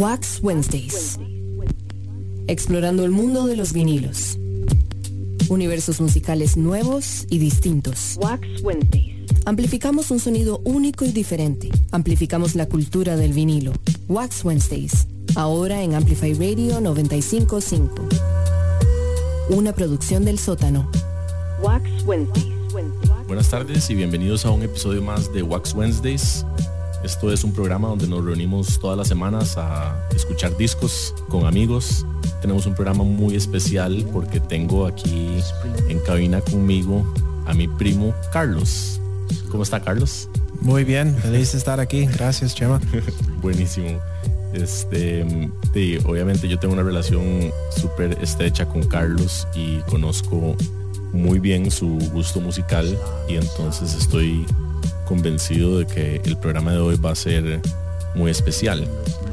Wax Wednesdays. Explorando el mundo de los vinilos. Universos musicales nuevos y distintos. Wax Wednesdays. Amplificamos un sonido único y diferente. Amplificamos la cultura del vinilo. Wax Wednesdays. Ahora en Amplify Radio 95.5. Una producción del Sótano. Wax Wednesdays. Buenas tardes y bienvenidos a un episodio más de Wax Wednesdays. Esto es un programa donde nos reunimos todas las semanas a escuchar discos con amigos. Tenemos un programa muy especial porque tengo aquí en cabina conmigo a mi primo Carlos. ¿Cómo está, Carlos? Muy bien, feliz de estar aquí. Gracias, Chema. Buenísimo. Obviamente yo tengo una relación súper estrecha con Carlos y conozco muy bien su gusto musical, y entonces estoy convencido de que el programa de hoy va a ser muy especial.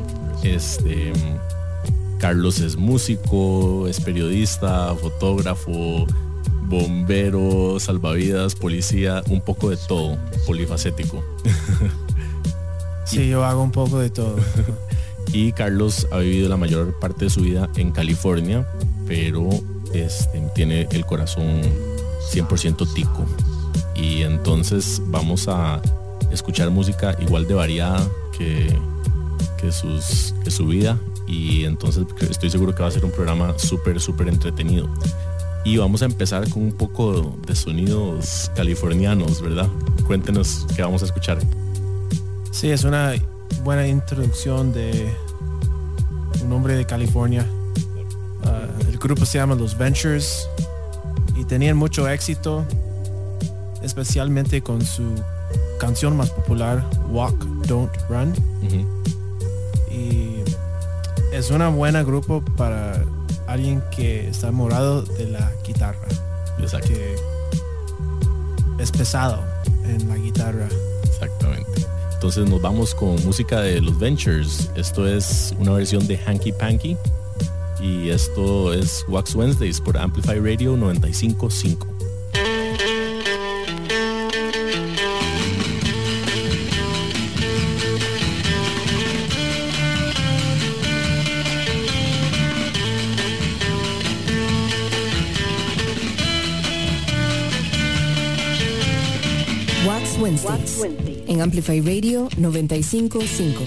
Carlos es músico, es periodista, fotógrafo, bombero, salvavidas, policía, un poco de todo, polifacético. Sí, yo hago un poco de todo. Y Carlos ha vivido la mayor parte de su vida en California, pero tiene el corazón 100% tico. Y entonces vamos a escuchar música igual de variada que su vida. Y entonces estoy seguro que va a ser un programa súper entretenido. Y vamos a empezar con un poco de sonidos californianos, ¿verdad? Cuéntenos qué vamos a escuchar. Sí, es una buena introducción de un hombre de California. El grupo se llama Los Ventures y tenían mucho éxito, especialmente con su canción más popular, Walk, Don't Run. Uh-huh. Y es una buena grupo para alguien que está enamorado de la guitarra. Exacto. Que es pesado en la guitarra. Exactamente. Entonces nos vamos con música de Los Ventures. Esto es una versión de Hanky Panky y esto es Wax Wednesdays por Amplify Radio 95.5. Wax Wednesdays en Amplify Radio 95.5.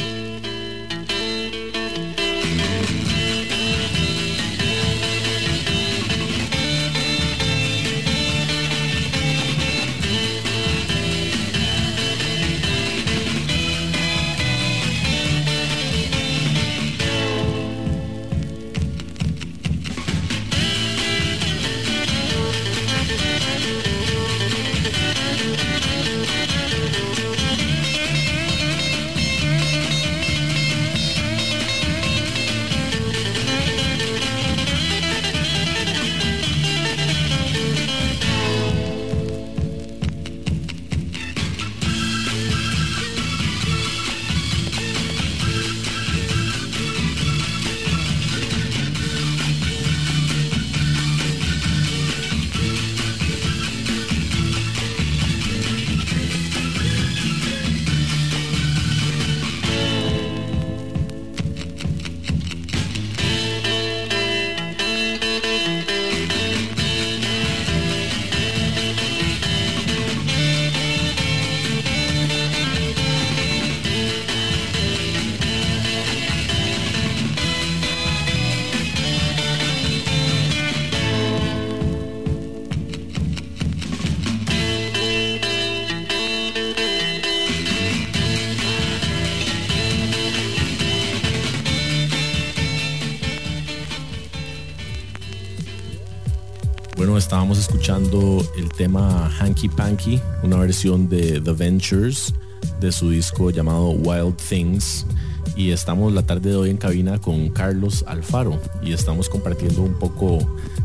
Bueno, estábamos escuchando el tema Hanky Panky, una versión de The Ventures de su disco llamado Wild Things, y estamos la tarde de hoy en cabina con Carlos Alfaro y estamos compartiendo un poco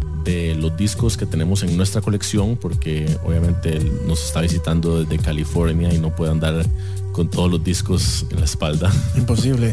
de los discos que tenemos en nuestra colección, porque obviamente él nos está visitando desde California y no puede andar con todos los discos en la espalda. Imposible.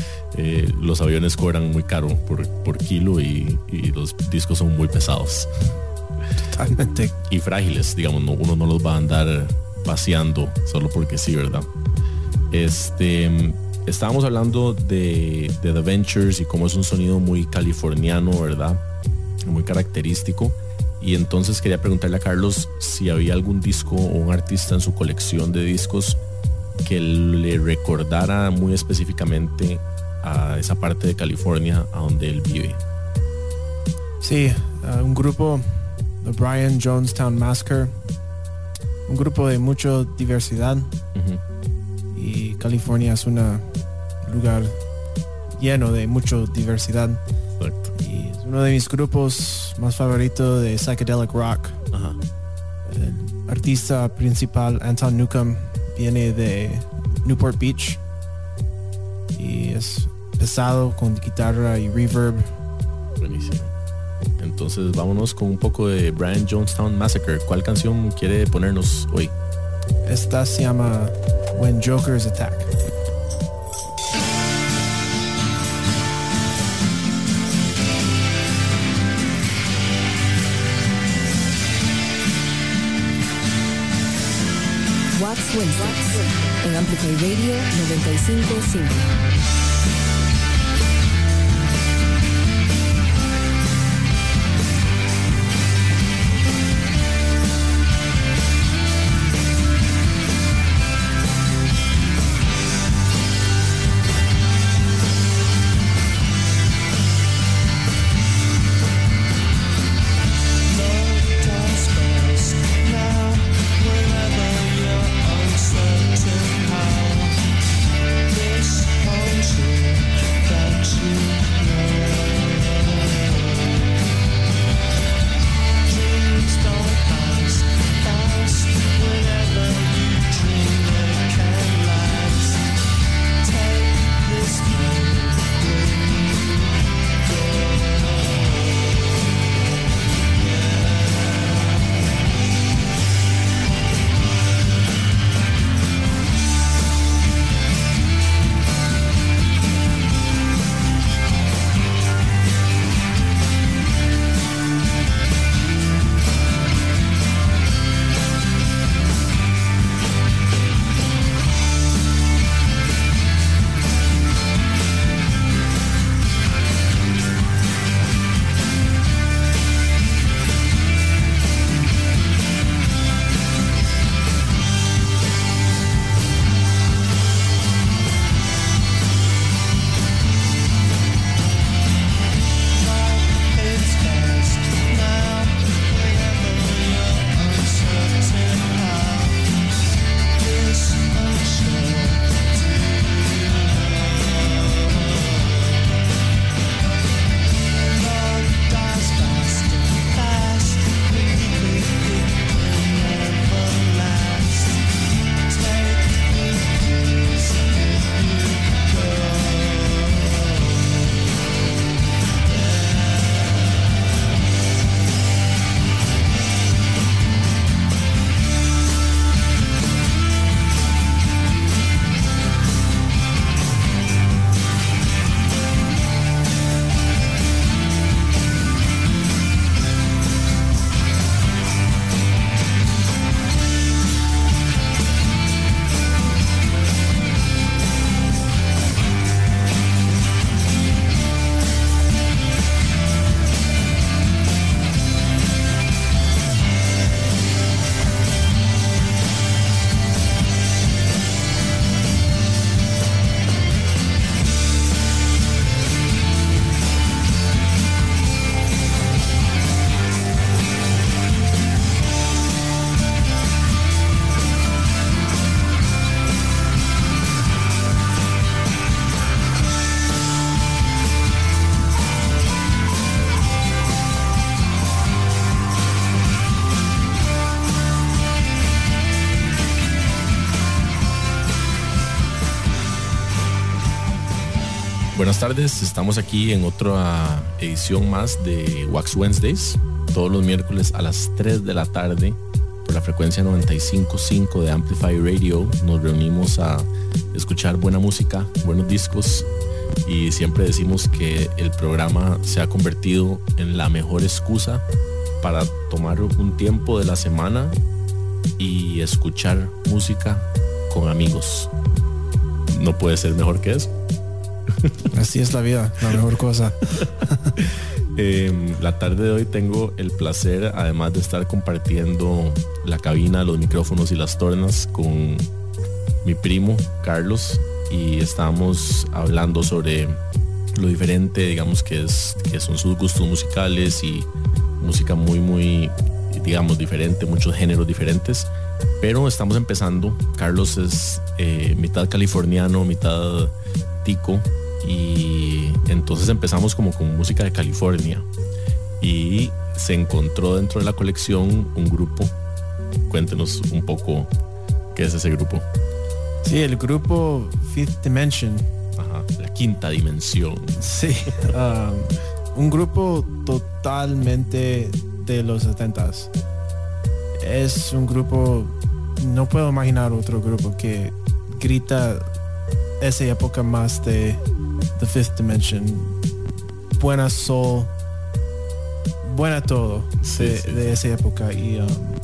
Los aviones cobran muy caro por kilo y los discos son muy pesados. Totalmente. Y frágiles, digamos, uno no los va a andar paseando solo porque sí, ¿verdad? estábamos hablando de The Ventures y cómo es un sonido muy californiano, ¿verdad? Muy característico. Y entonces quería preguntarle a Carlos si había algún disco o un artista en su colección de discos que le recordara muy específicamente a esa parte de California a donde él vive. Sí, un grupo, The Brian Jonestown Massacre, un grupo de mucha diversidad. Y California es un lugar lleno de mucha diversidad. Correcto. Y es uno de mis grupos más favoritos de psychedelic rock. Ajá. El artista principal, Anton Newcomb, viene de Newport Beach y es pesado con guitarra y reverb. Buenísimo. Entonces vámonos con un poco de Brian Jonestown Massacre. ¿Cuál canción quiere ponernos hoy? Esta se llama When Jokers Attack. Wax Wednesdays en Amplify Radio 95.5. Buenas tardes, estamos aquí en otra edición más de Wax Wednesdays, todos los miércoles a las 3 de la tarde por la frecuencia 95.5 de Amplify Radio. Nos reunimos a escuchar buena música, buenos discos, y siempre decimos que el programa se ha convertido en la mejor excusa para tomar un tiempo de la semana y escuchar música con amigos. no puede ser mejor que eso. Así es la vida, la mejor cosa. La tarde de hoy tengo el placer, además de estar compartiendo la cabina, los micrófonos y las tornas con mi primo Carlos, y estamos hablando sobre lo diferente, digamos, que son sus gustos musicales y música muy, digamos, diferente, muchos géneros diferentes. Pero estamos empezando. Carlos es mitad californiano, mitad tico, y entonces empezamos como con música de California, y se encontró dentro de la colección un grupo. Cuéntenos un poco qué es ese grupo. Sí, el grupo Fifth Dimension. Ajá, la quinta dimensión. Sí, un grupo totalmente de los 70s. Es un grupo, no puedo imaginar otro grupo que grita esa época más de The Fifth Dimension. Buena soul, buena todo, sí. De esa época. Y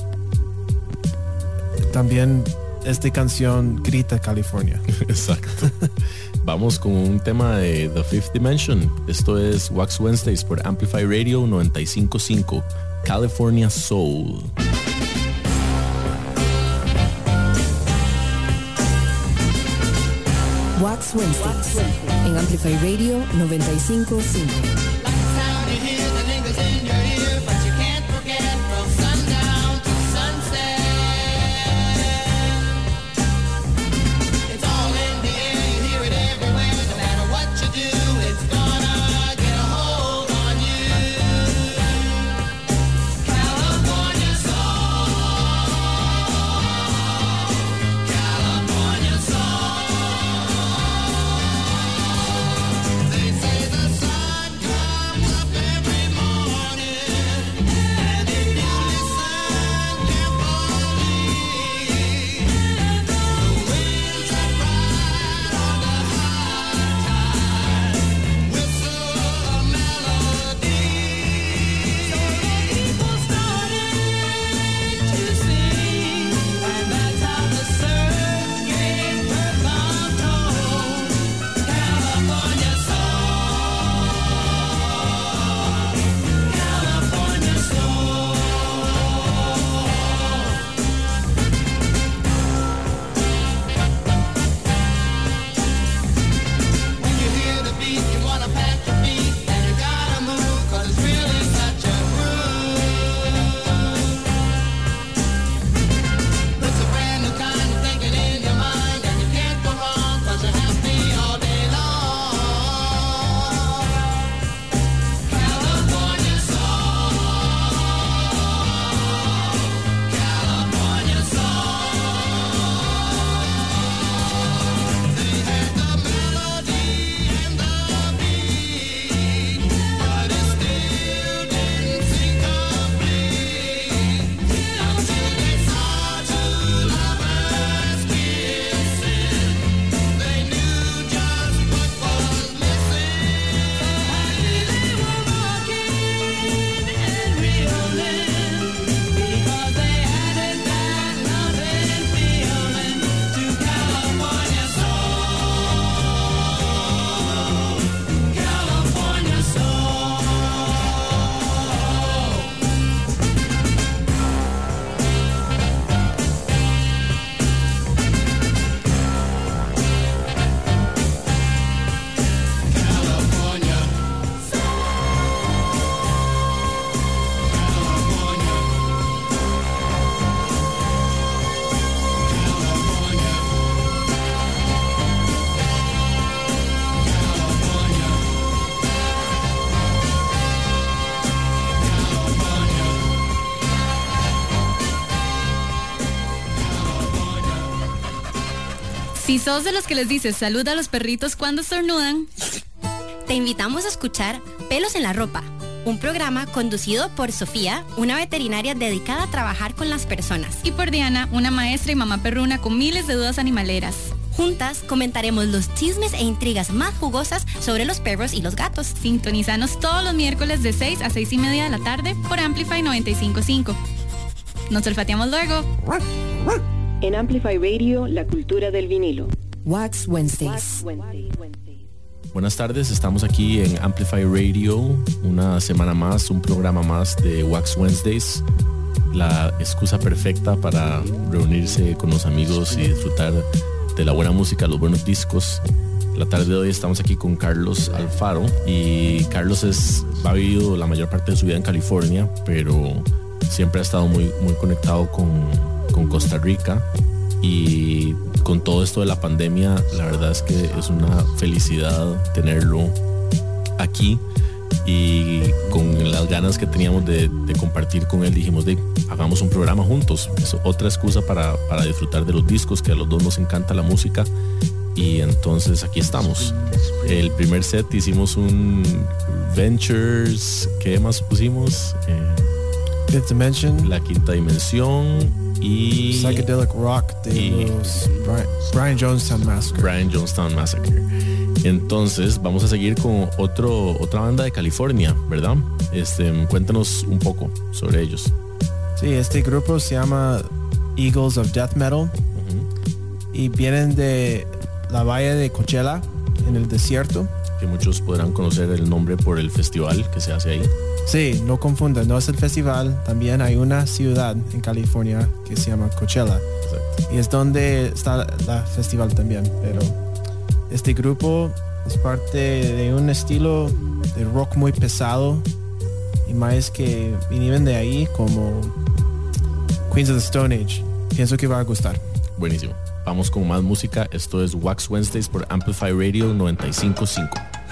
también esta canción grita California. Exacto. Vamos con un tema de The Fifth Dimension. Esto es Wax Wednesdays por Amplify Radio 95.5, California Soul. Wax Wednesdays en Amplify Radio 95.5. Si sos de los que les dices salud a los perritos cuando estornudan, te invitamos a escuchar Pelos en la Ropa, un programa conducido por Sofía, una veterinaria dedicada a trabajar con las personas, y por Diana, una maestra y mamá perruna con miles de dudas animaleras. Juntas comentaremos los chismes e intrigas más jugosas sobre los perros y los gatos. Sintonizanos todos los miércoles de 6 a 6:30 de la tarde por Amplify 95.5. Nos olfateamos luego. En Amplify Radio, la cultura del vinilo. Wax Wednesdays. Buenas tardes, estamos aquí en Amplify Radio, una semana más, un programa más de Wax Wednesdays, la excusa perfecta para reunirse con los amigos y disfrutar de la buena música, los buenos discos. La tarde de hoy estamos aquí con Carlos Alfaro, y Carlos ha vivido la mayor parte de su vida en California, pero siempre ha estado muy conectado con Costa Rica, y con todo esto de la pandemia, la verdad es que es una felicidad tenerlo aquí, y con las ganas que teníamos de compartir con él, dijimos hagamos un programa juntos. Es otra excusa para disfrutar de los discos, que a los dos nos encanta la música, y entonces aquí estamos. El primer set hicimos un Ventures, ¿qué más pusimos? Fifth Dimension, La Quinta Dimensión, y Psychedelic Rock de los Brian Jonestown Massacre. Brian Jonestown Massacre. Entonces vamos a seguir con otra banda de California, ¿verdad? Cuéntanos un poco sobre ellos. Sí, este grupo se llama Eagles of Death Metal, y vienen de la bahía de Coachella, en el desierto. Que muchos podrán conocer el nombre por el festival que se hace ahí. Sí, no confundan, no es el festival, también hay una ciudad en California que se llama Coachella. Exacto. Y es donde está la festival también, pero este grupo es parte de un estilo de rock muy pesado, y más que vienen de ahí, como Queens of the Stone Age. Pienso que va a gustar. Buenísimo. Vamos con más música. Esto es Wax Wednesdays por Amplify Radio 95.5.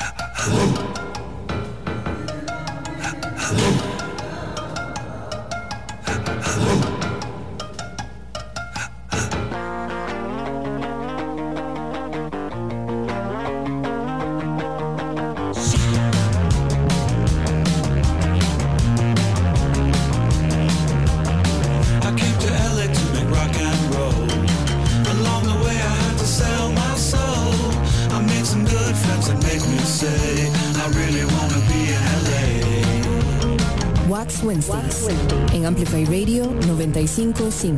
Wax Wednesdays en Amplify Radio 95.5.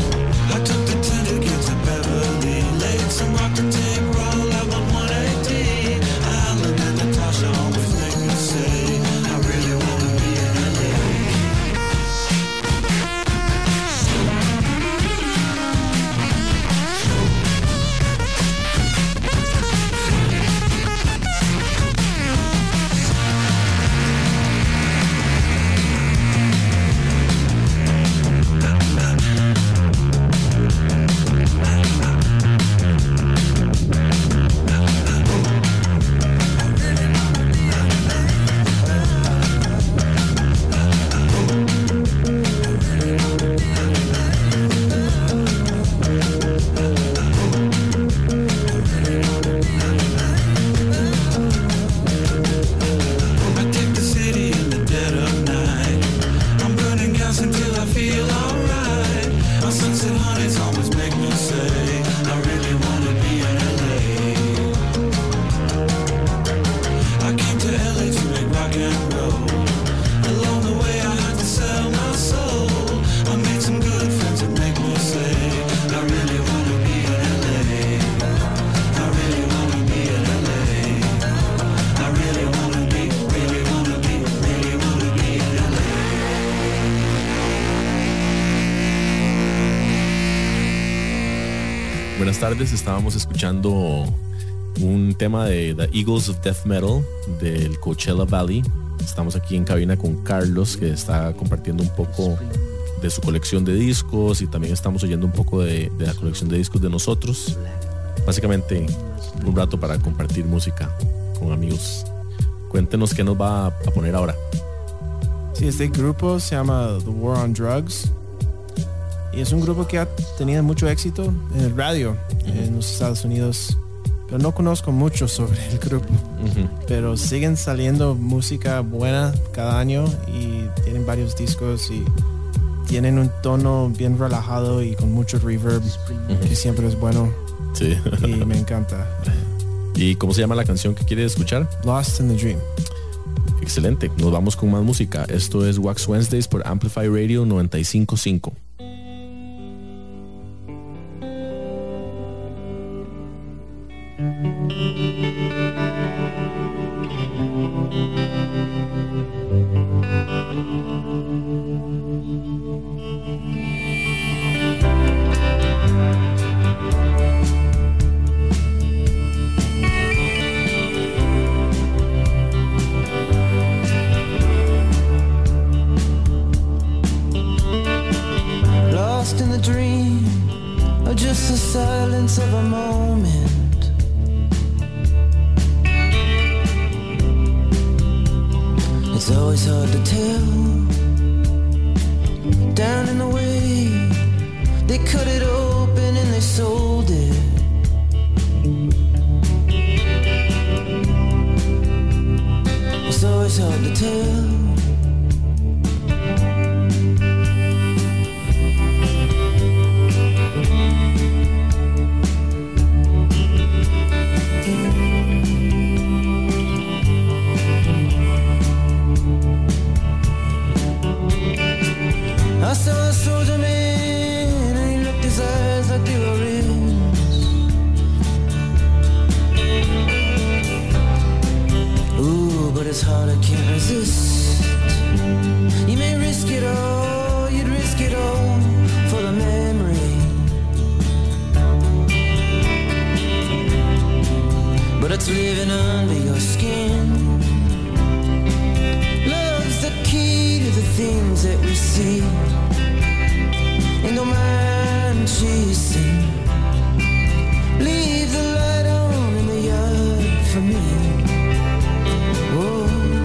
Buenas tardes, estábamos escuchando un tema de The Eagles of Death Metal del Coachella Valley. Estamos aquí en cabina con Carlos, que está compartiendo un poco de su colección de discos, y también estamos oyendo un poco de la colección de discos de nosotros. Básicamente un rato para compartir música con amigos. Cuéntenos qué nos va a poner ahora. Sí, este grupo se llama The War on Drugs, y es un grupo que ha tenido mucho éxito en el radio en los Estados Unidos, pero no conozco mucho sobre el grupo. Pero siguen saliendo música buena cada año, y tienen varios discos, y tienen un tono bien relajado y con mucho reverb, que siempre es bueno. Sí. Y me encanta. ¿Y cómo se llama la canción que quiere escuchar? Lost in the Dream. Excelente, nos vamos con más música. Esto es Wax Wednesdays por Amplify Radio 95.5. Just the silence of a moment. It's always hard to tell. Down in the way, they cut it open and they sold it. It's always hard to tell. I saw a soldier man, and he looked his eyes like they were rings. Ooh, but his heart I can't resist. You may risk it all, you'd risk it all for the memory. But it's living under your skin. Love's the key to the things that we see. And don't mind chasing. Leave the light on in the yard for me. Oh.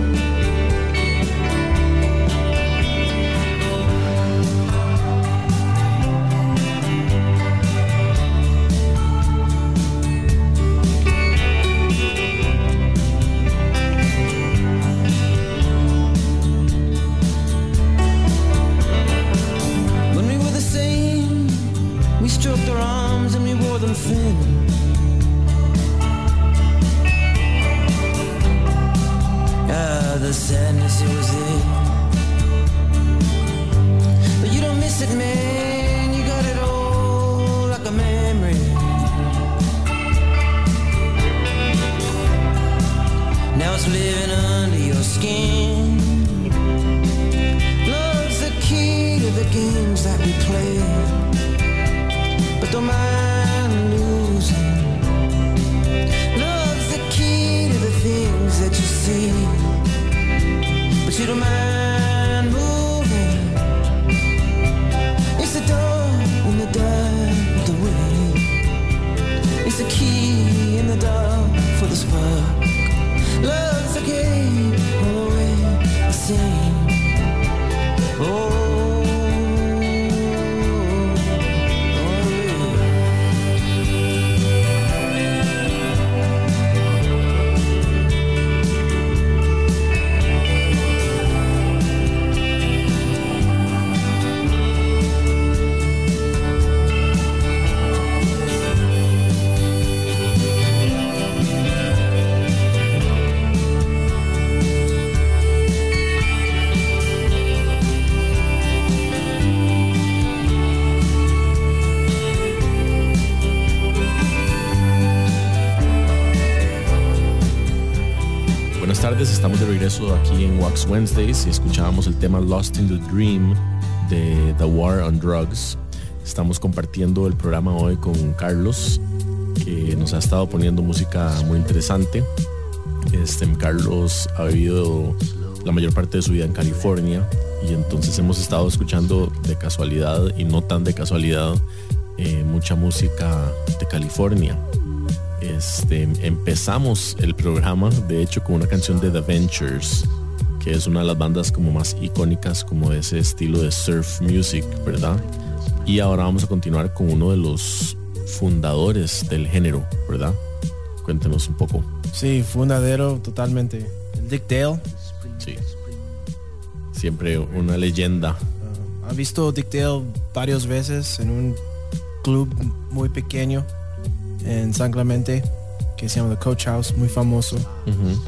We stroked our arms and we wore them thin. Ah, the sadness, it was there. But you don't miss it, man. You got it all like a memory. Now it's living under your skin. Love's the key to the games that we play. But don't mind losing. Love's the key to the things that you see. But you don't mind moving. It's the door in the dark of the way. It's the key in the dark for the spark. Love's the game all the way the same. Oh. Buenas tardes, estamos de regreso aquí en Wax Wednesdays y escuchábamos el tema Lost in the Dream de The War on Drugs. Estamos compartiendo el programa hoy con Carlos, que nos ha estado poniendo música muy interesante. Carlos ha vivido la mayor parte de su vida en California y entonces hemos estado escuchando de casualidad y no tan de casualidad mucha música de California. Empezamos el programa de hecho con una canción de The Ventures, que es una de las bandas como más icónicas como de ese estilo de surf music, ¿verdad? Y ahora vamos a continuar con uno de los fundadores del género, ¿verdad? Cuéntenos un poco. Sí, fundadero totalmente. Dick Dale. Sí. Siempre una leyenda. ¿Ha visto Dick Dale varias veces en un club muy pequeño en San Clemente que se llama The Coach House, muy famoso. Uh-huh.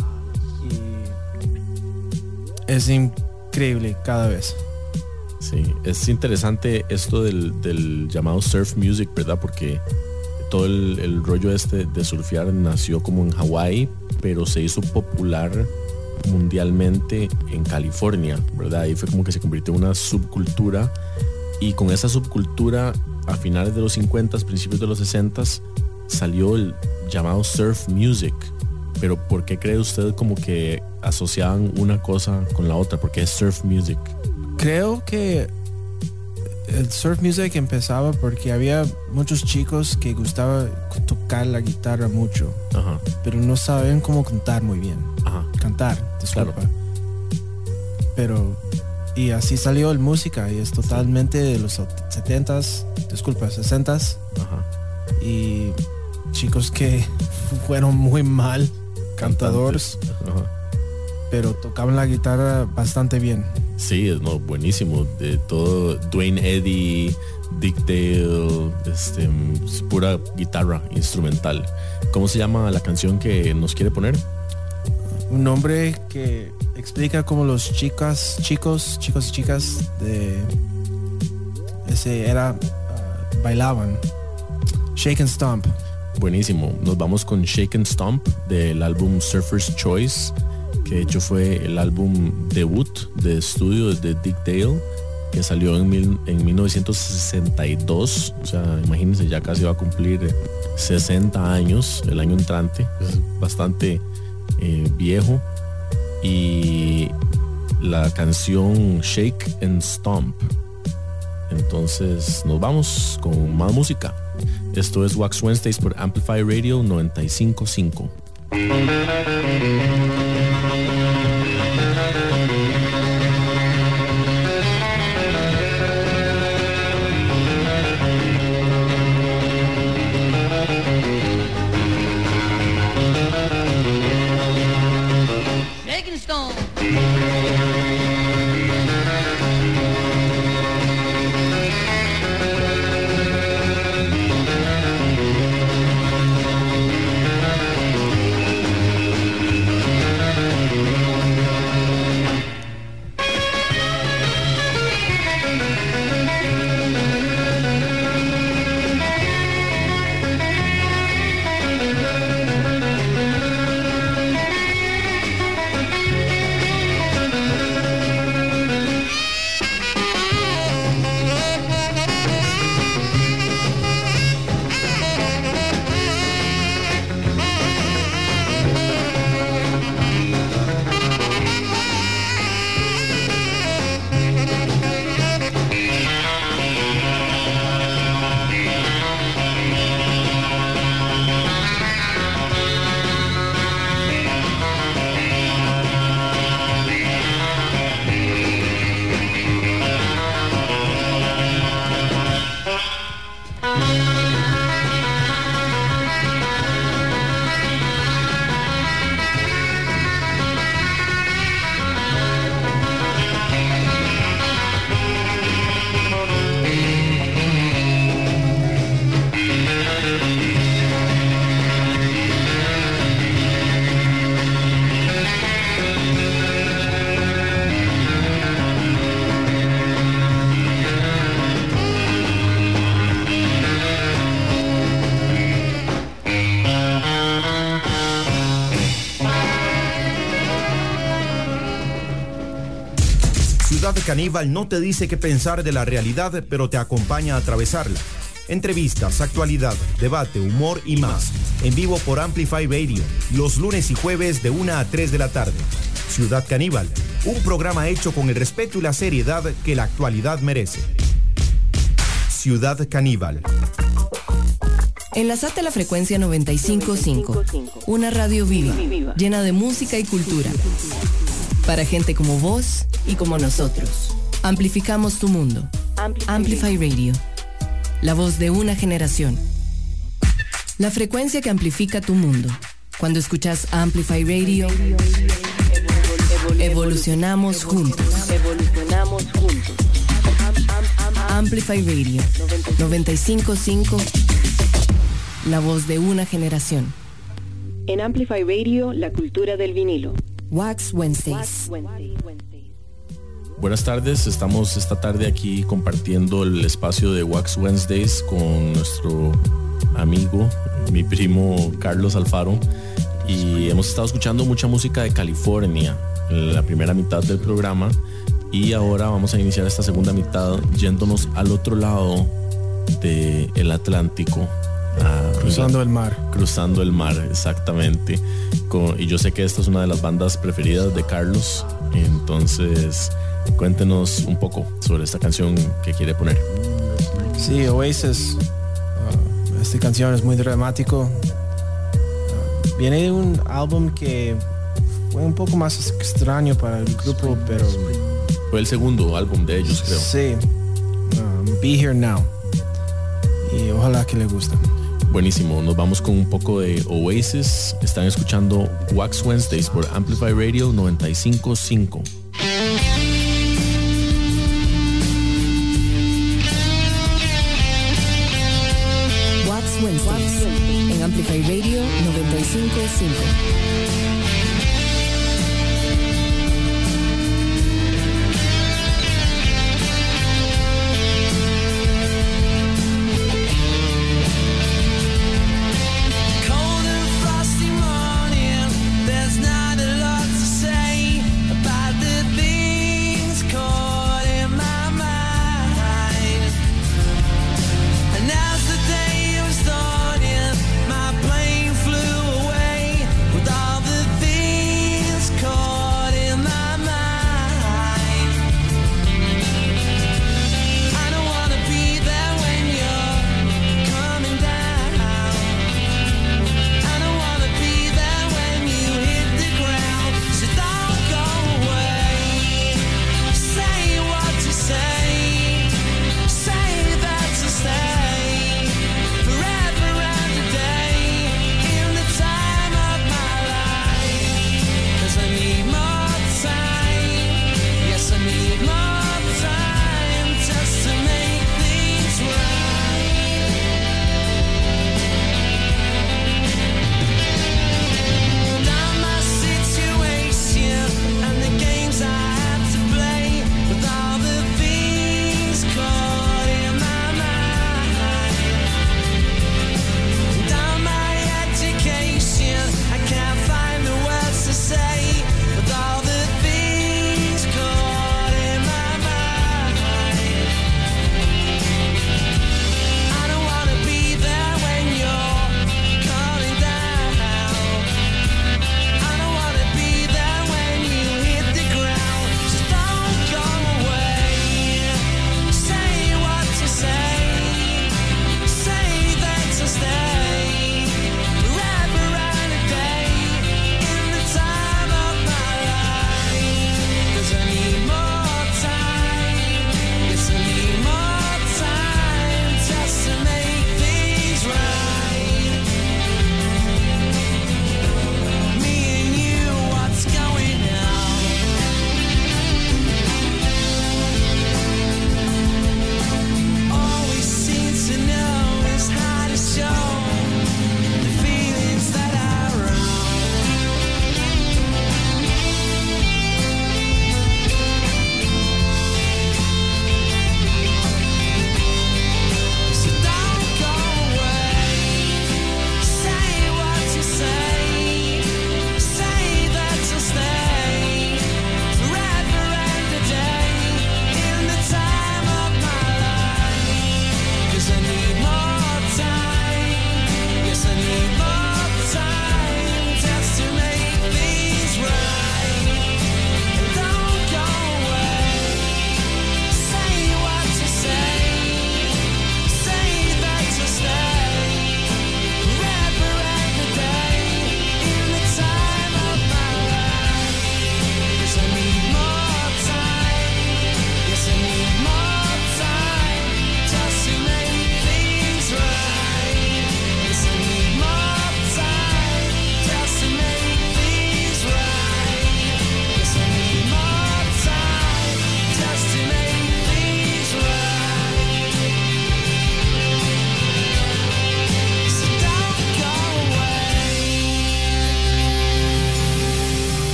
Y es increíble cada vez. Sí, es interesante esto del llamado surf music, ¿verdad? Porque todo el rollo de surfear nació como en Hawái, pero se hizo popular mundialmente en California, ¿verdad? Ahí fue como que se convirtió en una subcultura, y con esa subcultura a finales de los 50, principios de los 60 salió el llamado surf music. Pero ¿por qué cree usted como que asociaban una cosa con la otra? ¿Por qué es surf music? Creo que el surf music empezaba porque había muchos chicos que gustaba tocar la guitarra mucho, ajá, pero no sabían cómo cantar muy bien. Ajá. Cantar, disculpa. Claro. Pero, y así salió el música, y es totalmente de los 70s, disculpa, 60s. Ajá. Y chicos que fueron muy mal cantadores, pero tocaban la guitarra bastante bien. Sí, no, buenísimo. De todo, Duane Eddy, Dick Dale, pura guitarra instrumental. ¿Cómo se llama la canción que nos quiere poner? Un nombre que explica cómo los chicos y chicas de ese era bailaban. Shake and Stomp. Buenísimo. Nos vamos con Shake and Stomp del álbum Surfer's Choice, que de hecho fue el álbum debut de estudio de Dick Dale, que salió en 1962. O sea, imagínense, ya casi va a cumplir 60 años el año entrante. Es bastante viejo. Y la canción Shake and Stomp. Entonces nos vamos con más música. Esto es Wax Wednesdays por Amplify Radio 95.5. Caníbal no te dice qué pensar de la realidad, pero te acompaña a atravesarla. Entrevistas, actualidad, debate, humor y más. En vivo por Amplify Radio, los lunes y jueves de 1 a 3 de la tarde. Ciudad Caníbal, un programa hecho con el respeto y la seriedad que la actualidad merece. Ciudad Caníbal. Enlazate a la frecuencia 95.5, una radio viva, llena de música y cultura. Para gente como vos y como nosotros. Amplificamos tu mundo. Amplify Radio. La voz de una generación. La frecuencia que amplifica tu mundo. Cuando escuchas Amplify Radio, evolucionamos juntos. Amplify Radio 95.5. La voz de una generación. En Amplify Radio, la cultura del vinilo. Wax Wednesdays. Buenas tardes, estamos esta tarde aquí compartiendo el espacio de Wax Wednesdays con nuestro amigo, mi primo Carlos Alfaro, y hemos estado escuchando mucha música de California en la primera mitad del programa, y ahora vamos a iniciar esta segunda mitad yéndonos al otro lado del Atlántico. Cruzando el mar. Cruzando el mar, exactamente. Y yo sé que esta es una de las bandas preferidas de Carlos, entonces cuéntenos un poco sobre esta canción que quiere poner. Sí, Oasis. Esta canción es muy dramático. Viene de un álbum que fue un poco más extraño para el grupo, pero... Fue el segundo álbum de ellos, creo. Sí. Be Here Now. Y ojalá que les guste. Buenísimo, nos vamos con un poco de Oasis. Están escuchando Wax Wednesdays por Amplify Radio 95.5. Wax Wednesdays en Amplify Radio 95.5. All the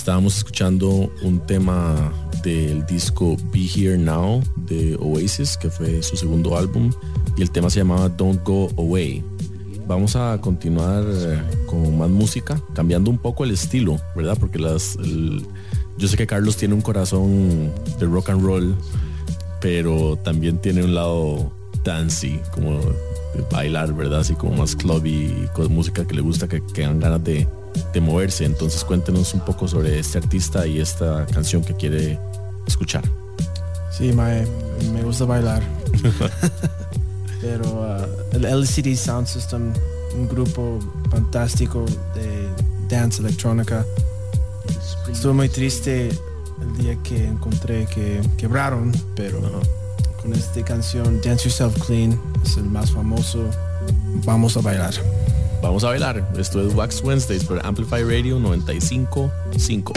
Estábamos escuchando un tema del disco Be Here Now de Oasis, que fue su segundo álbum, y el tema se llamaba Don't Go Away. Vamos a continuar con más música, cambiando un poco el estilo, ¿verdad? Porque yo sé que Carlos tiene un corazón de rock and roll, pero también tiene un lado dancey, como de bailar, ¿verdad? Así como más clubby, con música que le gusta, que dan ganas de moverse. Entonces cuéntenos un poco sobre este artista y esta canción que quiere escuchar. Sí, me gusta bailar. Pero el LCD Sound System, un grupo fantástico de dance electrónica. Estuve muy triste el día que encontré que quebraron, pero con esta canción Dance Yourself Clean es el más famoso. Vamos a bailar. Vamos a bailar. Esto es Wax Wednesdays por Amplify Radio 95.5.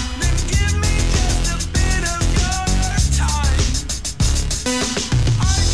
I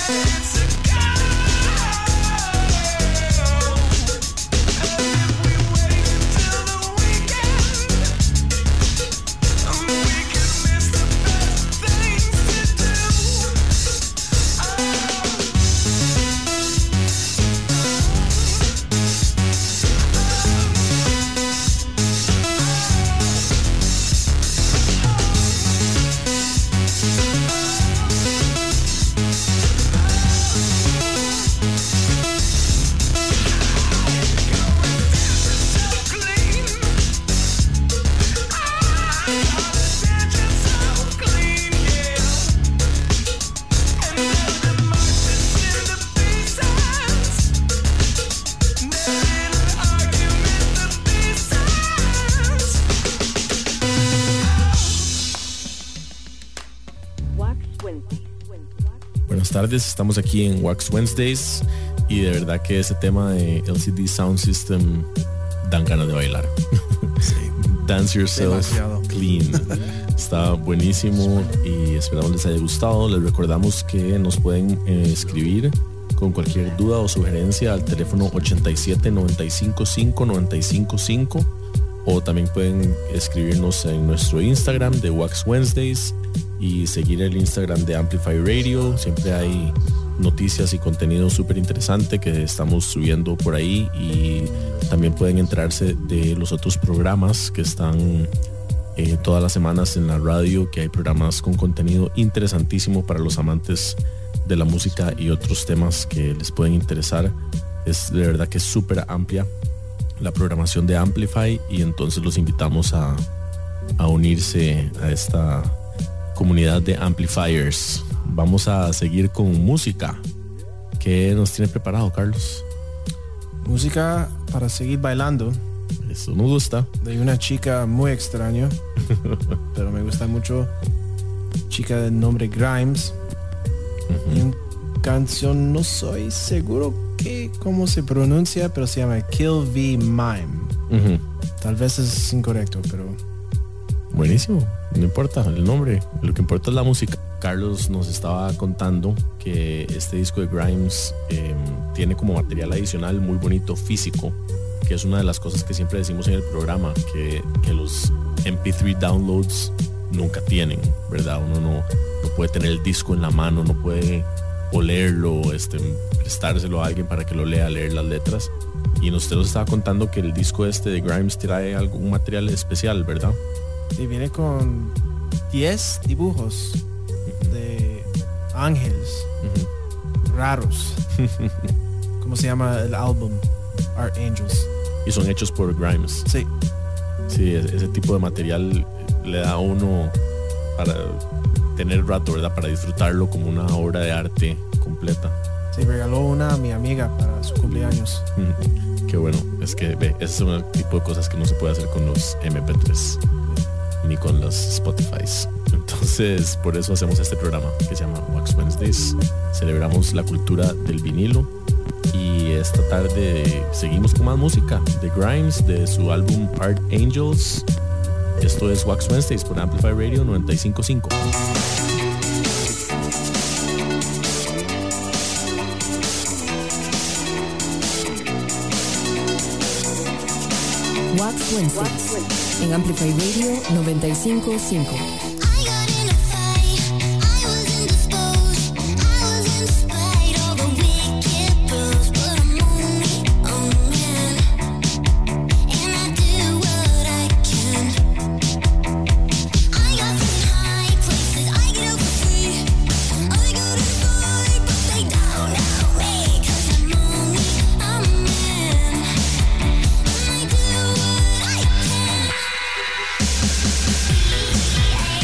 Buenas tardes, estamos aquí en Wax Wednesdays y de verdad que ese tema de LCD Sound System dan ganas de bailar. Sí. Dance Yourself Clean. Está buenísimo y esperamos les haya gustado. Les recordamos que nos pueden escribir con cualquier duda o sugerencia al teléfono 87 95 5 95 5 o también pueden escribirnos en nuestro Instagram de Wax Wednesdays y seguir el Instagram de Amplify Radio. Siempre hay noticias y contenido súper interesante que estamos subiendo por ahí y también pueden enterarse de los otros programas que están todas las semanas en la radio, que hay programas con contenido interesantísimo para los amantes de la música y otros temas que les pueden interesar. Es de verdad que es súper amplia la programación de Amplify y entonces los invitamos a unirse a esta comunidad de amplifiers. Vamos a seguir con música. ¿Qué nos tiene preparado, Carlos? Música para seguir bailando. Eso nos gusta. De una chica muy extraña, pero me gusta mucho. Chica de nombre Grimes. Y una canción, no soy seguro cómo se pronuncia, pero se llama Kill V Mime. Tal vez es incorrecto, pero... Buenísimo, no importa el nombre, lo que importa es la música. Carlos nos estaba contando que este disco de Grimes tiene como material adicional muy bonito físico, que es una de las cosas que siempre decimos en el programa, que los MP3 downloads nunca tienen, ¿verdad? Uno no puede tener el disco en la mano, no puede olerlo, prestárselo a alguien para que lo lea, leer las letras. Y usted nos estaba contando que el disco de Grimes trae algún material especial, ¿verdad? Sí, viene con 10 dibujos de ángeles raros. ¿Cómo se llama el álbum? Art Angels. Y son hechos por Grimes. Sí. Sí, ese tipo de material le da a uno para tener rato, ¿verdad? Para disfrutarlo como una obra de arte completa. Sí, regaló una a mi amiga para su cumpleaños. Qué bueno. Es que ese es un tipo de cosas que no se puede hacer con los MP3 ni con los Spotifys. Entonces por eso hacemos este programa que se llama Wax Wednesdays. Celebramos la cultura del vinilo y esta tarde seguimos con más música de Grimes, de su álbum Art Angels. Esto es Wax Wednesdays por Amplify Radio 95.5. Wax Wednesdays en Amplify Radio 95.5. Yeah.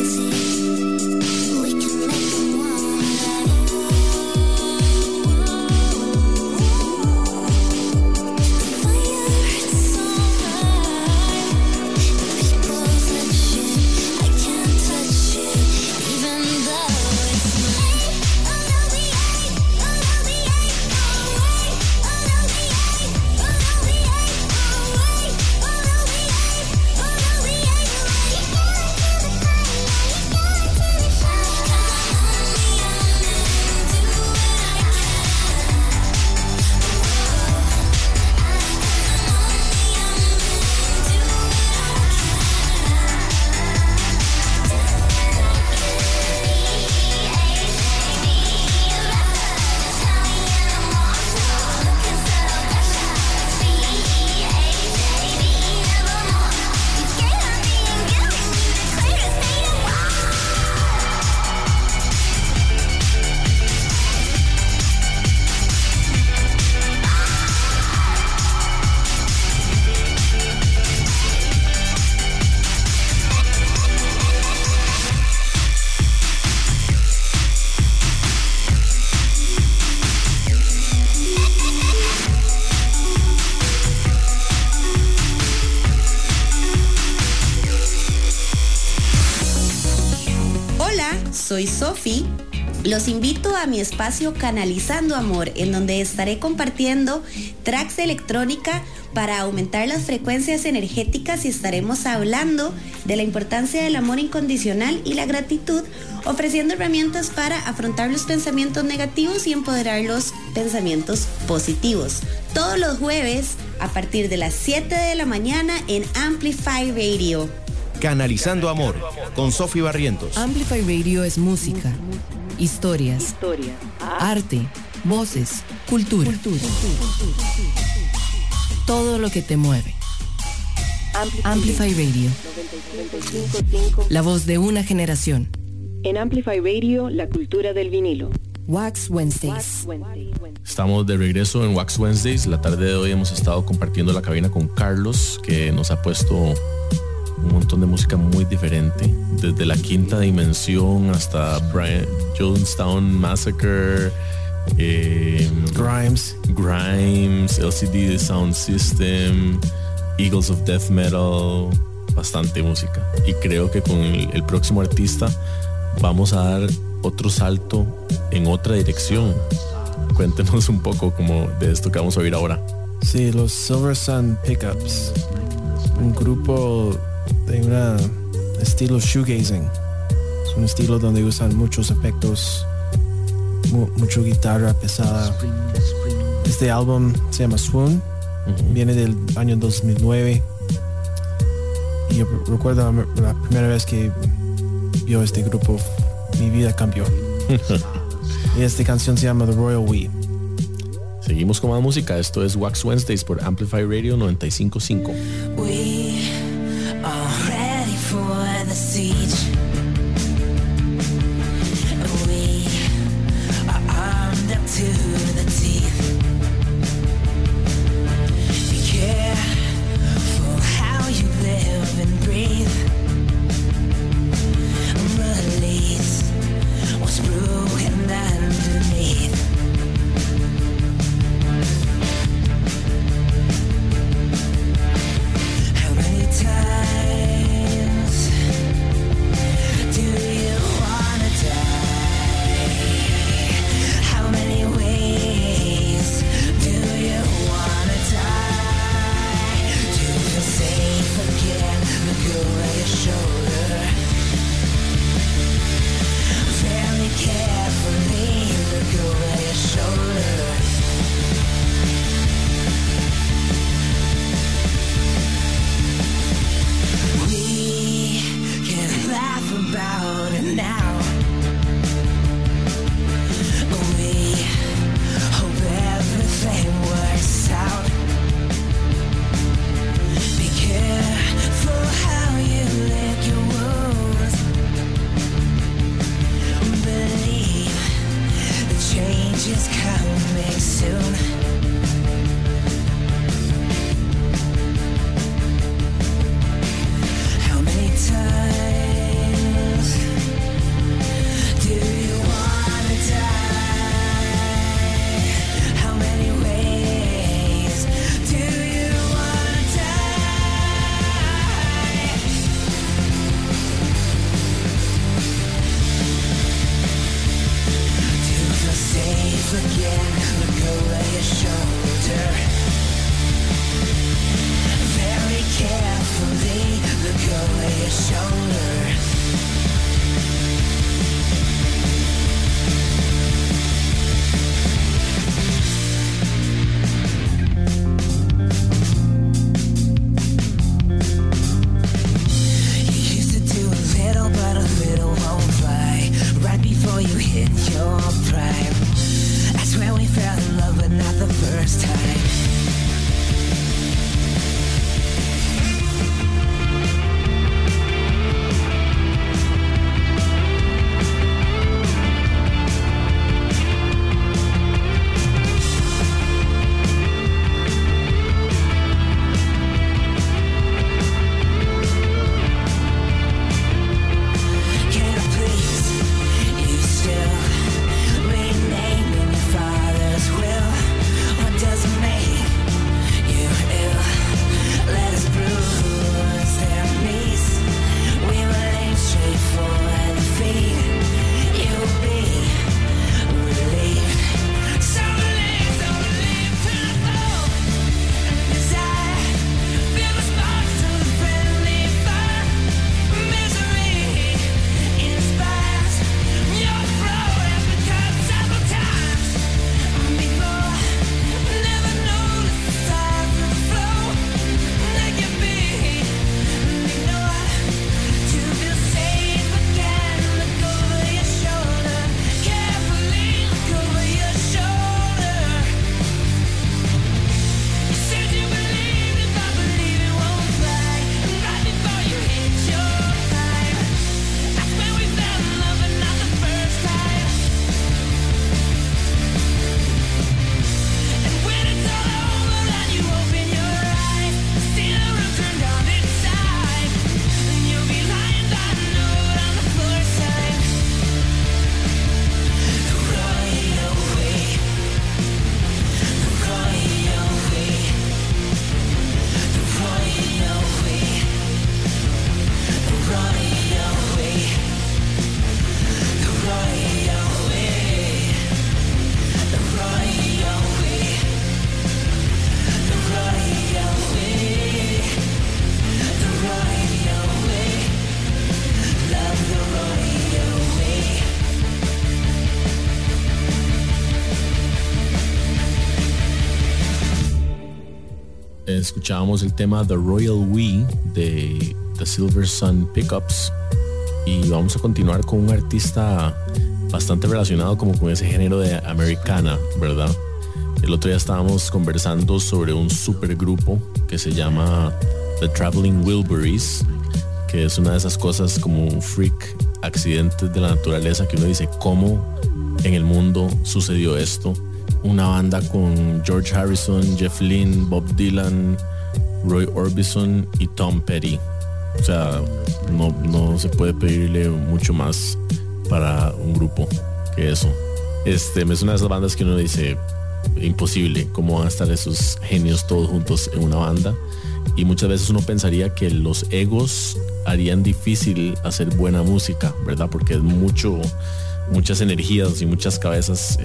soy Sofi. Los invito a mi espacio Canalizando Amor, en donde estaré compartiendo tracks de electrónica para aumentar las frecuencias energéticas y estaremos hablando de la importancia del amor incondicional y la gratitud, ofreciendo herramientas para afrontar los pensamientos negativos y empoderar los pensamientos positivos. Todos los jueves a partir de las 7 de la mañana en Amplify Radio. Canalizando Amor con Sofi Barrientos. Amplify Radio es música, historias, arte, voces, cultura. Todo lo que te mueve. Amplify Radio. La voz de una generación. En Amplify Radio, la cultura del vinilo. Wax Wednesdays. Estamos de regreso en Wax Wednesdays. La tarde de hoy hemos estado compartiendo la cabina con Carlos, que nos ha puesto un montón de música muy diferente, desde La Quinta Dimensión hasta Jonestown Massacre, Grimes, LCD Sound System, Eagles of Death Metal, bastante música. Y creo que con el próximo artista vamos a dar otro salto en otra dirección. Cuéntenos un poco como de esto que vamos a oír ahora. Sí, los Silver Sun Pickups, un grupo de un estilo shoegazing. Es un estilo donde usan muchos efectos, mucha guitarra pesada. Este álbum se llama Swoon, viene del año 2009 y yo recuerdo la primera vez que vio este grupo, mi vida cambió. Y esta canción se llama The Royal We. Seguimos con más música. Esto es Wax Wednesdays por Amplify Radio 95.5. We are ready for the siege. We are armed up to the teeth. Be careful how you live and breathe. Release what's broken underneath. How many times do you wanna die? How many ways do you wanna die? Do you feel safe again? Look over your shoulder. Very carefully look over your shoulder. We can laugh about it now. We hope everything works out. Be careful how you lick your wounds. Believe the change is coming soon. How many times Escuchábamos el tema The Royal We de The Silver Sun Pickups y vamos a continuar con un artista bastante relacionado como con ese género de americana, ¿verdad? El otro día estábamos conversando sobre un supergrupo que se llama The Traveling Wilburys, que es una de esas cosas como un freak accidentes de la naturaleza que uno dice, ¿cómo en el mundo sucedió esto? Una banda con George Harrison, Jeff Lynne, Bob Dylan, Roy Orbison y Tom Petty. O sea, no se puede pedirle mucho más para un grupo que eso. Es una de esas bandas que uno dice, imposible, ¿cómo van a estar esos genios todos juntos en una banda? Y muchas veces uno pensaría que los egos harían difícil hacer buena música, ¿verdad? Porque es muchas energías y muchas cabezas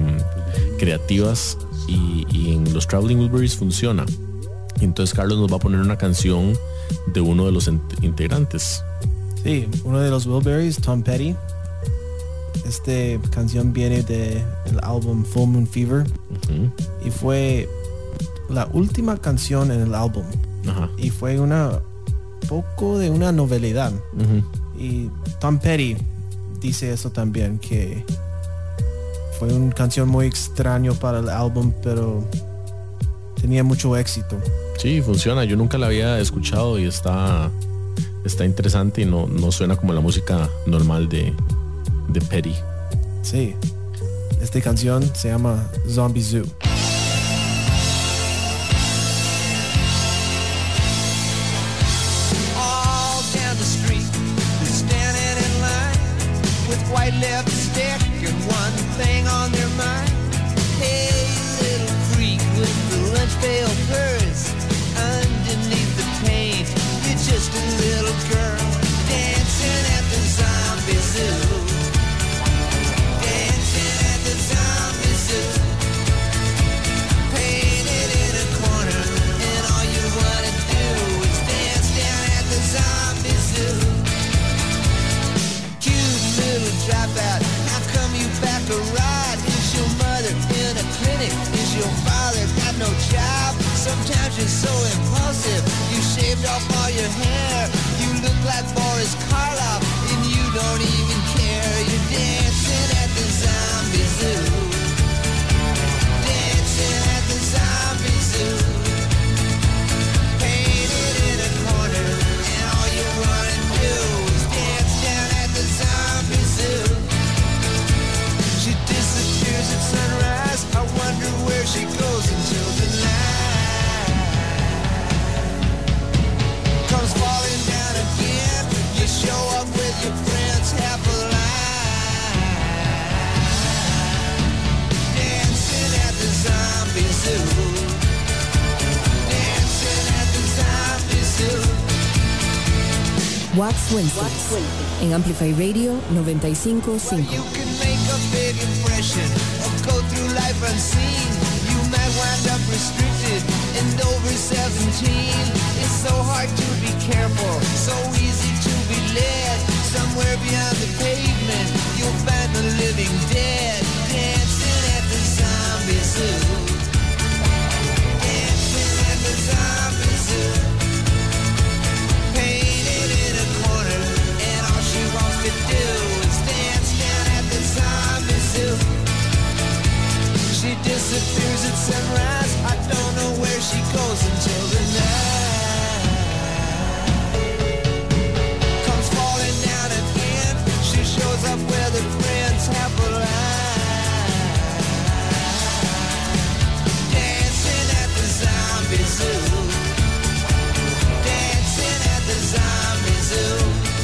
creativas y en los Traveling Wilburys funciona. Entonces Carlos nos va a poner una canción de uno de los integrantes. Sí, uno de los Wilburys, Tom Petty. Esta canción viene del álbum Full Moon Fever. Y fue la última canción en el álbum. Y fue poco de una novedad. Y Tom Petty dice eso también, que fue una canción muy extraño para el álbum, pero tenía mucho éxito. Sí, funciona. Yo nunca la había escuchado y está interesante y no suena como la música normal de Petty. Sí. Esta canción se llama Zombie Zoo. White lipstick and one thing on their mind. Hey, little freak with the lunch pail purse. Underneath the paint, you're just a little girl dancing at the zombie zoo. Dancing at the zombie zoo. Painted in a corner, and all you wanna do is dance down at the zombie zoo. Dropout, how come you back a ride? Is your mother in a clinic? Is your father got no job? Sometimes you're so impulsive, you shaved off all your hair. You look like Boris Karloff, and you don't even care. You're dancing at the zombie zoo. Dancing at the zombie zoo. Wax Wednesdays en Amplify Radio 95.5. You can make a big impression or go through life unseen. You might wind up restricted and over 17. It's so hard to be careful, so easy to be led. Somewhere beyond the pavement, you'll find the living dead dancing at the zombie zoo. Dancing at the zombie zoo. Painted in a corner, and all she wants to do is dance down at the zombie zoo. She disappears at sunrise. I don't know where she goes until the night comes falling down again. She shows up where the friends have a line. Dancing at the zombie zoo. Dancing at the zombie zoo.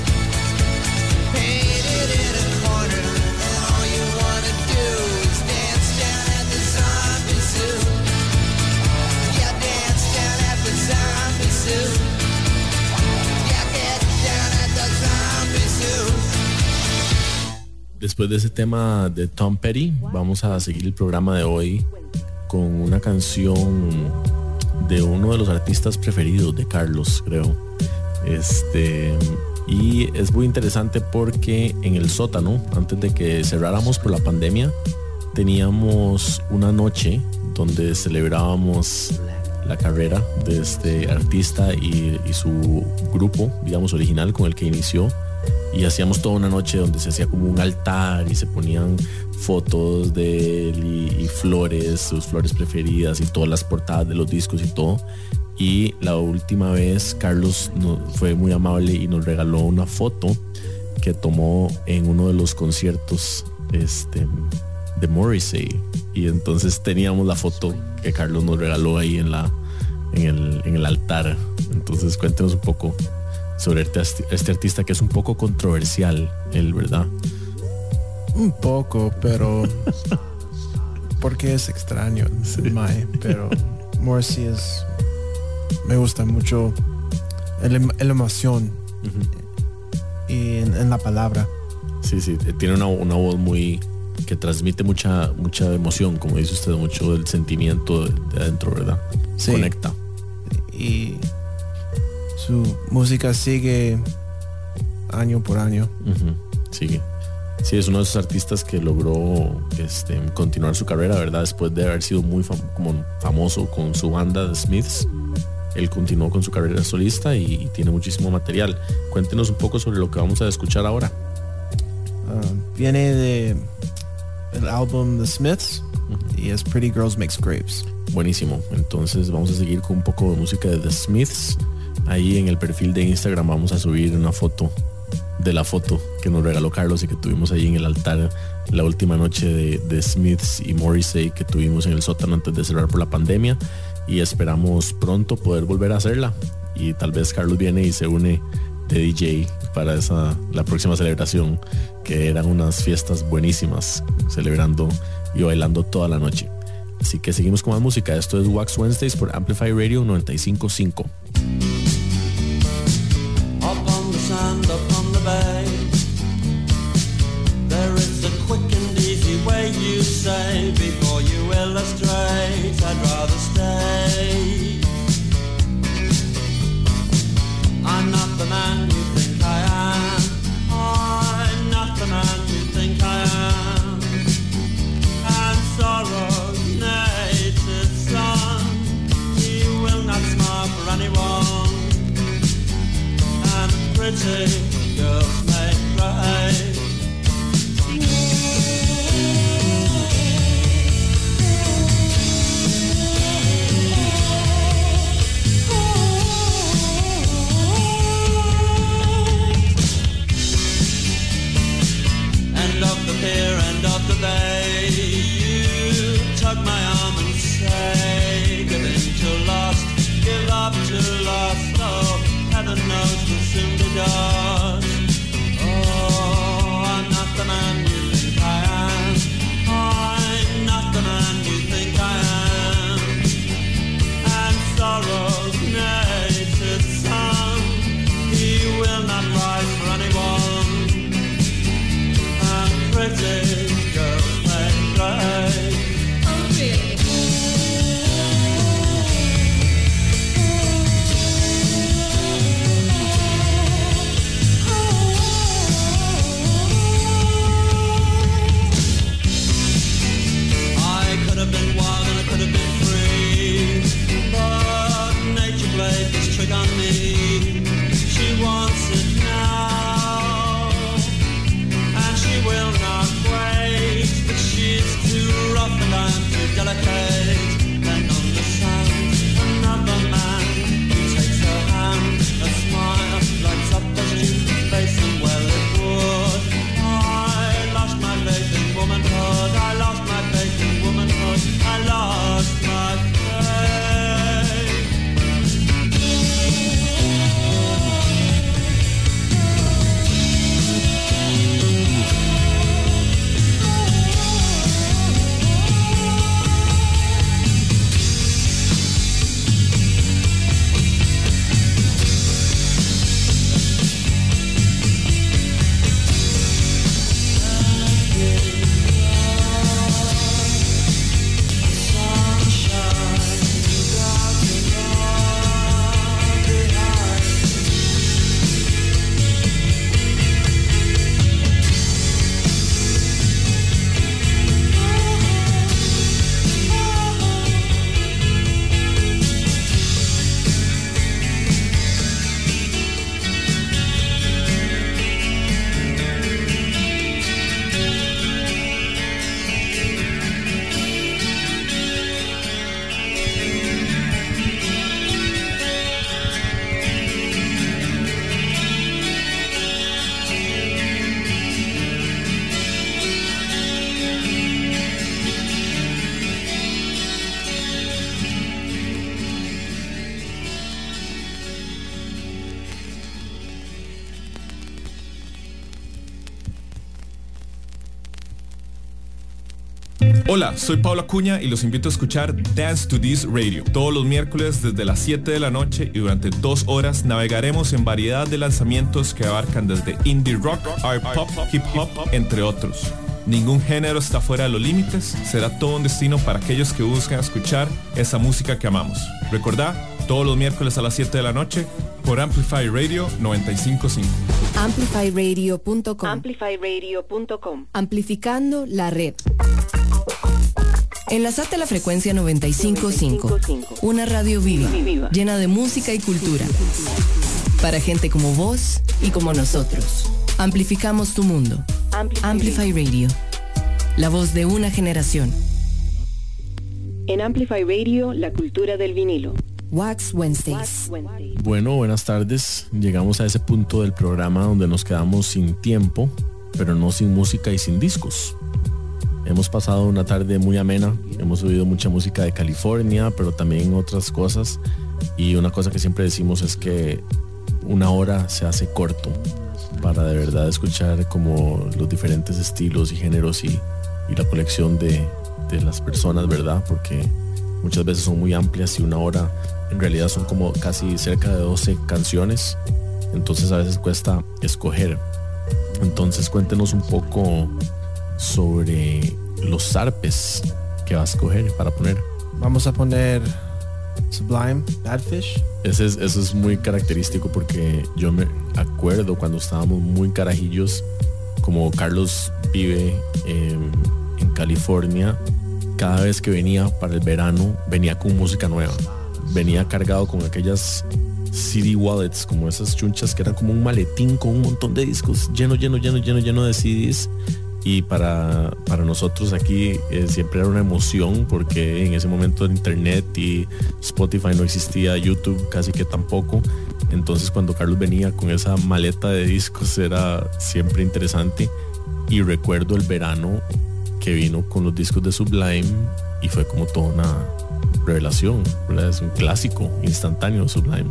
Painted in a corner, and all you wanna do is dance down at the zombie zoo. Yeah, dance down at the zombie zoo. Yeah, get down at the zombie zoo. Después de ese tema de Tom Petty, vamos a seguir el programa de hoy con una canción de uno de los artistas preferidos de Carlos, creo. Y es muy interesante porque en el sótano, antes de que cerráramos por la pandemia, teníamos una noche donde celebrábamos la carrera de este artista y su grupo, digamos, original con el que inició. Y hacíamos toda una noche donde se hacía como un altar y se ponían fotos de él y flores, sus flores preferidas y todas las portadas de los discos y todo. Y la última vez Carlos fue muy amable y nos regaló una foto que tomó en uno de los conciertos de Morrissey. Y entonces teníamos la foto que Carlos nos regaló ahí en el altar. Entonces cuéntenos un poco sobre este artista que es un poco controversial, él, ¿verdad? Un poco, pero porque es extraño, sí. Pero Morrissey me gusta mucho la emoción y en la palabra. Sí, tiene una voz muy que transmite mucha emoción, como dice usted, mucho del sentimiento de adentro, ¿verdad? Sí. Conecta. Y su música sigue año por año. Sigue. Sí, es uno de esos artistas que logró continuar su carrera, ¿verdad? Después de haber sido muy famoso con su banda The Smiths, él continuó con su carrera solista y tiene muchísimo material. Cuéntenos un poco sobre lo que vamos a escuchar ahora. Viene del álbum The Smiths y es Pretty Girls Makes Grapes. Buenísimo. Entonces vamos a seguir con un poco de música de The Smiths. Ahí en el perfil de Instagram vamos a subir una foto de la foto que nos regaló Carlos y que tuvimos ahí en el altar la última noche de Smiths y Morrissey que tuvimos en el sótano antes de cerrar por la pandemia, y esperamos pronto poder volver a hacerla, y tal vez Carlos viene y se une de DJ para la próxima celebración, que eran unas fiestas buenísimas, celebrando y bailando toda la noche. Así que seguimos con más música. Esto es Wax Wednesdays por Amplify Radio 95.5. Up on the bay, there is a quick and easy way, you say, before you illustrate, I'd rather stay. I'm not the man you think I am, I'm not the man you think I am, and sorrow's native son, he will not smile for anyone. Pretty girls make grapes. End of the pier, end of the bay, you tug my arm and say, give in to lost, give up to lost, oh, heaven knows we'll soon be dust. Oh, I'm not the man you think I am, I'm not the man you think I am, and sorrow's native son, he will not rise. Hola, soy Pablo Acuña y los invito a escuchar Dance to This Radio. Todos los miércoles desde las 7 de la noche y durante 2 horas navegaremos en variedad de lanzamientos que abarcan desde indie rock, art pop, hip hop, entre otros. Ningún género está fuera de los límites, será todo un destino para aquellos que buscan escuchar esa música que amamos. Recordá, todos los miércoles a las 7 de la noche por Amplify Radio 95.5. Amplifyradio.com. Amplifyradio.com. Amplificando la red. Enlazate a la frecuencia 95.5, una radio viva, llena de música y cultura. Para gente como vos y como nosotros. Amplificamos tu mundo. Amplify Radio. La voz de una generación. En Amplify Radio, la cultura del vinilo. Wax Wednesdays. Bueno, buenas tardes. Llegamos a ese punto del programa donde nos quedamos sin tiempo, pero no sin música y sin discos. Hemos pasado una tarde muy amena, hemos oído mucha música de California, pero también otras cosas. Y una cosa que siempre decimos es que una hora se hace corto para de verdad escuchar como los diferentes estilos y géneros y la colección de las personas, ¿verdad? Porque muchas veces son muy amplias y una hora en realidad son como casi cerca de 12 canciones. Entonces a veces cuesta escoger. Entonces cuéntenos un poco sobre los zarpes que vas a escoger para poner. Vamos a poner Sublime, Bad Fish. Eso es muy característico porque yo me acuerdo cuando estábamos muy carajillos, como Carlos vive en California, cada vez que venía para el verano venía con música nueva, venía cargado con aquellas CD wallets, como esas chunchas que eran como un maletín con un montón de discos lleno de CDs. Y para nosotros aquí siempre era una emoción porque en ese momento el internet y Spotify no existía, YouTube casi que tampoco. Entonces cuando Carlos venía con esa maleta de discos era siempre interesante. Y recuerdo el verano que vino con los discos de Sublime y fue como toda una revelación, ¿verdad? Es un clásico instantáneo. Sublime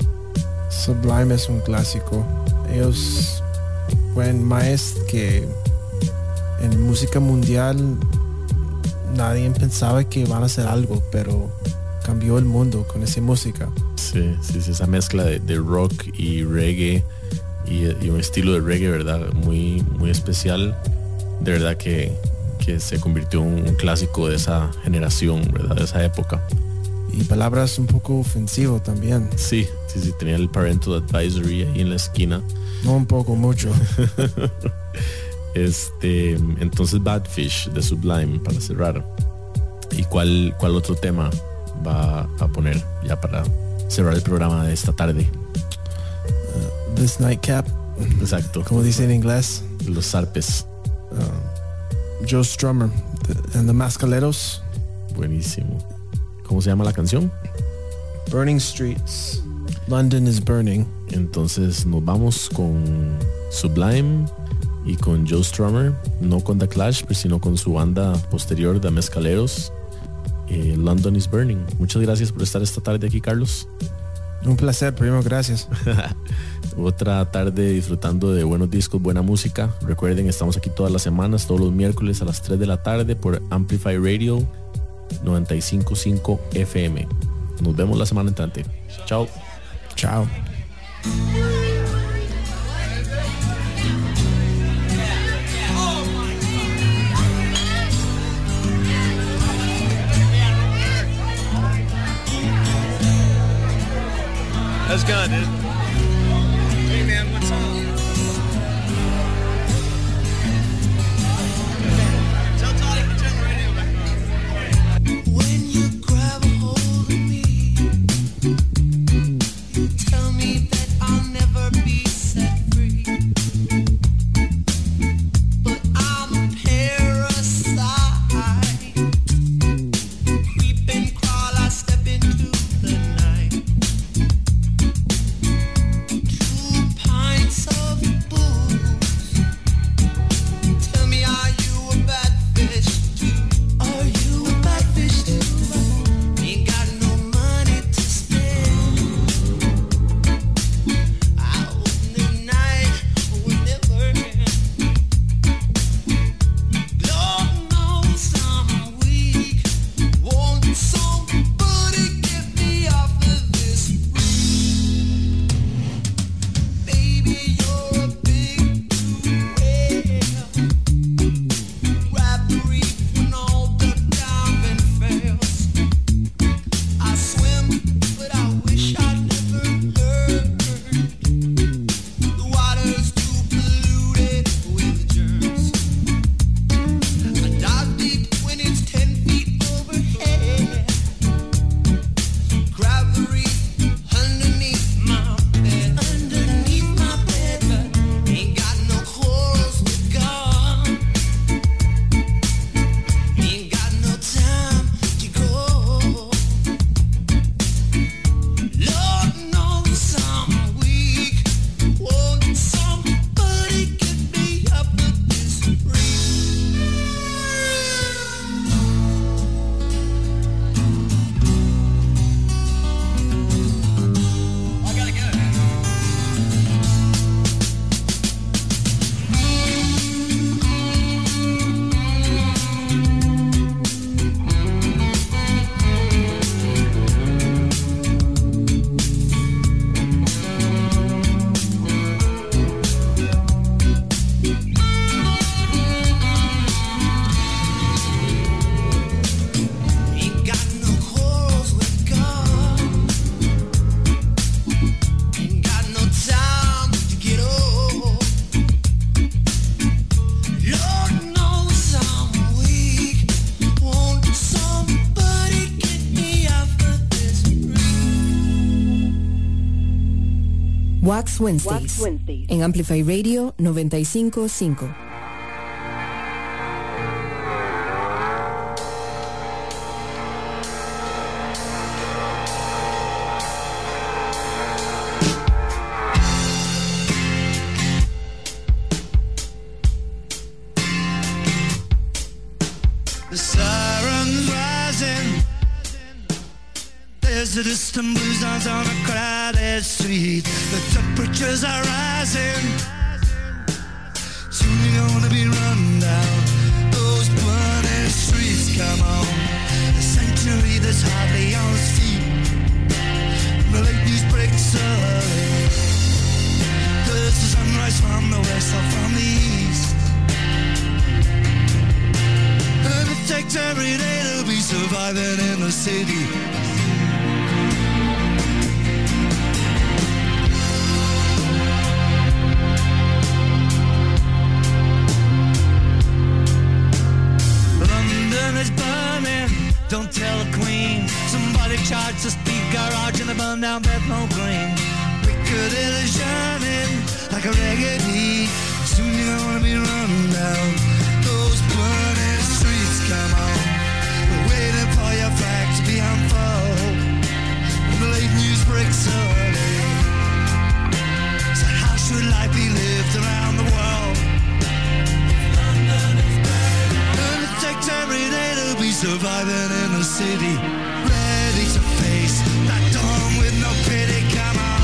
es un clásico. Ellos fueron maestros que en música mundial nadie pensaba que iban a hacer algo, pero cambió el mundo con esa música. Sí, esa mezcla de rock y reggae y un estilo de reggae, ¿verdad? Muy, muy especial. De verdad que se convirtió en un clásico de esa generación, ¿verdad? De esa época. Y palabras un poco ofensivo también. Sí, tenía el parental advisory ahí en la esquina. No un poco, mucho. Entonces Bad Fish de Sublime para cerrar. ¿Y cuál otro tema va a poner ya para cerrar el programa de esta tarde? This Nightcap. Exacto. Como dice en inglés. Los zarpes. Joe Strummer and the Mascaleros. Buenísimo. ¿Cómo se llama la canción? Burning Streets. London is Burning. Entonces nos vamos con Sublime y con Joe Strummer, no con The Clash, sino con su banda posterior, The Mescaleros. London is Burning. Muchas gracias por estar esta tarde aquí, Carlos. Un placer, primo, gracias. Otra tarde disfrutando de buenos discos, buena música. Recuerden, estamos aquí todas las semanas, todos los miércoles a las 3 de la tarde por Amplify Radio 95.5 FM. Nos vemos la semana entrante. Chao. Chao. That's gone, dude. Hey, man, what's up? Tell Toddy to turn the radio back on. When you grab a hold of me, you tell me that I'll never be set free. But I'm a parasite. Creep and crawl, I step into the night. Wax Wednesdays, en Amplify Radio 95.5. The siren's rising. There's the distant blue signs on a crowded street. The temperatures are rising. Soon you're gonna be run down. Those burning streets, come on. A century that's hardly on its feet. The late news breaks early. There's the sunrise from the west or from the east. And it takes every day to be surviving in the city. London is burning, don't tell the queen. Somebody charged the speed garage in the burn down Bethnal Green. Piccadilly is yearning like a reggae beat. Soon you're gonna be running down those burning streets, come on. We're waiting for your flag to be unfurled. When the late news breaks early. So how should life be lived around the world? And it takes every day to be surviving in a city. Ready to face that dawn with no pity, come on.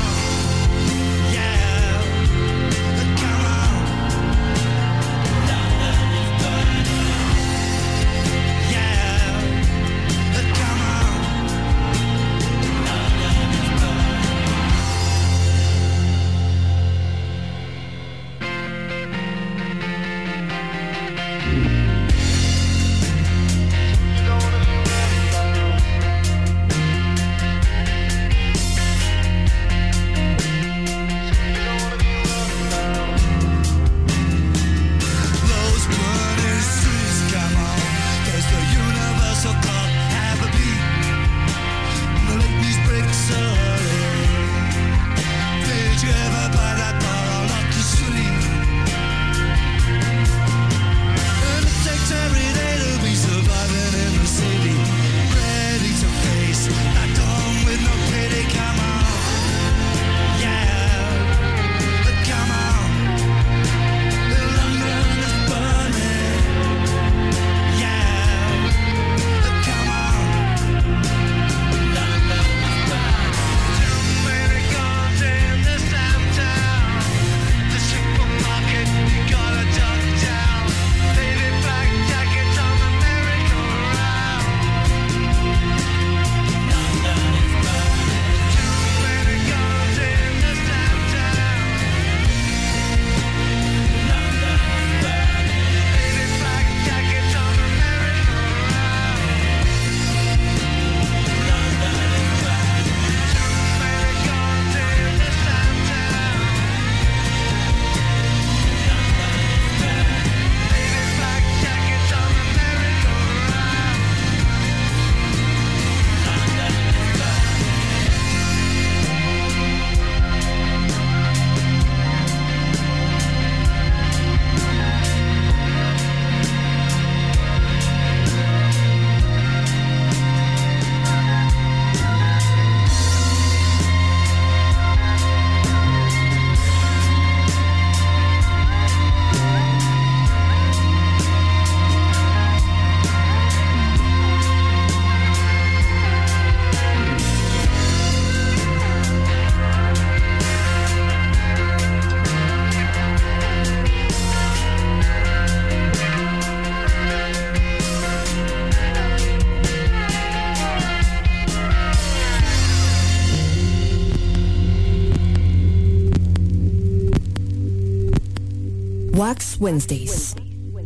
Wax Wednesdays,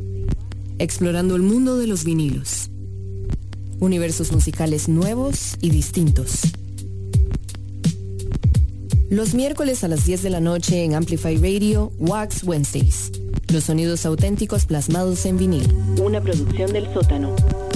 explorando el mundo de los vinilos. Universos musicales nuevos y distintos. Los miércoles a las 10 de la noche en Amplify Radio, Wax Wednesdays. Los sonidos auténticos plasmados en vinil. Una producción del Sótano.